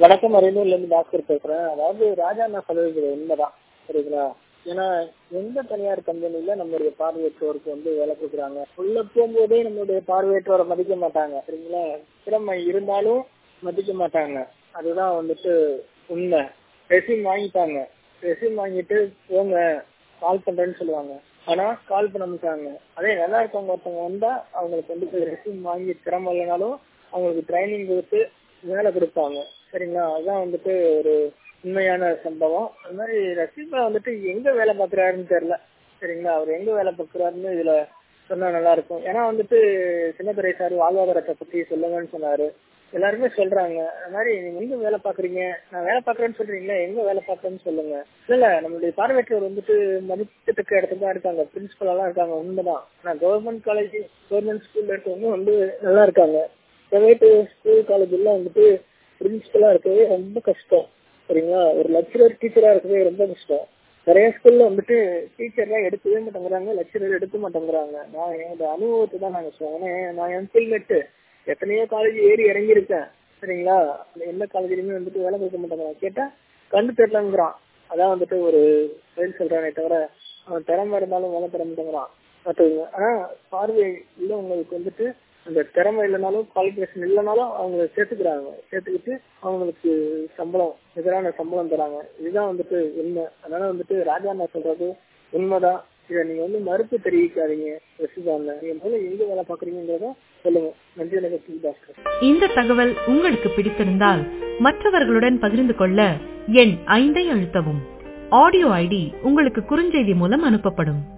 வணக்கம், அரியலூர்ல இருந்து டாக்டர் பேசுறேன். அதாவது ராஜா நான் சொல்றது உண்மைதான், சரிங்களா? ஏன்னா எந்த தனியார் கம்பெனில நம்மளுடைய பார்வையற்றோருக்கு வேலை கொடுக்குறாங்க, உள்ள போகும்போதே நம்மளுடைய பார்வையற்றோரை மதிக்க மாட்டாங்க, சரிங்களா? திறமை இருந்தாலும் மதிக்க மாட்டாங்க. அதுதான் உண்மை. ரெசியூம் வாங்கிட்டாங்க, ரெசியூம் வாங்கிட்டு போங்க கால் பண்றேன்னு சொல்லுவாங்க. ஆனா கால் பண்ண மாட்டாங்க. அதே நல்லா இருக்கவங்க ஒருத்தவங்க வந்தா அவங்களுக்கு ரெசியூம் வாங்கி திறமை இல்லைனாலும் அவங்களுக்கு ட்ரைனிங் கொடுத்து வேலை கொடுப்பாங்க, சரிங்களா? அதுதான் ஒரு உண்மையான சம்பவம். அது மாதிரி ரசீமா எங்க வேலை பார்க்கறாருன்னு தெரியல, சரிங்களா? அவர் எங்க வேலை பார்க்கறாருன்னு இதுல சொன்னா நல்லா இருக்கும். ஏன்னா சின்னத்துறை சார் வாழ்வாதாரத்தை பத்தி சொல்லுங்கன்னு சொன்னாரு. எல்லாருமே சொல்றாங்க, அது மாதிரி நீங்க எங்க வேலை பாக்குறீங்க, நான் வேலை பாக்குறேன்னு சொல்றீங்களா, எங்க வேலை பாக்குறேன்னு சொல்லுங்க. இல்ல நம்மளுடைய பார்வையற்றவர் மதிக்கத்தக்க இடத்துல தான் இருக்காங்க, பிரின்சிபல் எல்லாம் இருக்காங்க, உண்மைதான். ஆனா கவர்மெண்ட் காலேஜ் கவர்மெண்ட் ஸ்கூல்ல இருக்கவங்க நல்லா இருக்காங்க. பிரைவேட் ஸ்கூல் காலேஜ் எல்லாம் பிரின்சிபலா இருக்கவே ரொம்ப கஷ்டம், சரிங்களா? ஒரு லெக்சரர் டீச்சரா இருக்கவே ரொம்ப கஷ்டம். நிறைய ஸ்கூல்ல டீச்சர்லாம் எடுக்கவே மாட்டேங்கிறாங்க, லெக்சரர் எடுக்க மாட்டேங்கிறாங்க. நான் என்னோட அனுபவத்தை தான் நாங்க சொன்னேன். நான் எம்பில்மெட்டு எத்தனையோ காலேஜ் ஏறி இறங்கியிருக்கேன், சரிங்களா? எந்த காலேஜ்லயுமே வேலை கொடுக்க மாட்டேங்கிறாங்க. கேட்டா கண்டு தெரியலங்கிறான். அதான் ஒரு பதில் சொல்றானே தவிர அவன் திறமை இருந்தாலும் வேலை தர மாட்டேங்கிறான். பார்த்துக்கோங்க. ஆனா பார்வை உள்ளவங்களுக்கு அந்த திறமை இல்லைனாலும் குவாலிஃபிகேஷன் இல்லைனாலும் அவங்க சேர்த்துக்கிட்டு அவங்களுக்கு எதிரான சம்பளம் தராங்க. இதுதான் உண்மை. அதனால ராஜா நான் சொல்றது உண்மைதான். இதை நீங்க மறுப்பு தெரிவிக்காதீங்க. ரசிதாங்க நீங்க முதல்ல எங்க வேலை பாக்குறீங்கிறத சொல்லுங்க. நன்றி. எனக்கு டாக்டர். இந்த தகவல் உங்களுக்கு பிடித்திருந்தால் மற்றவர்களுடன் பகிர்ந்து கொள்ள எண் 5 அழுத்தவும். ஆடியோ ஐடி உங்களுக்கு குறுஞ்செய்தி மூலம் அனுப்பப்படும்.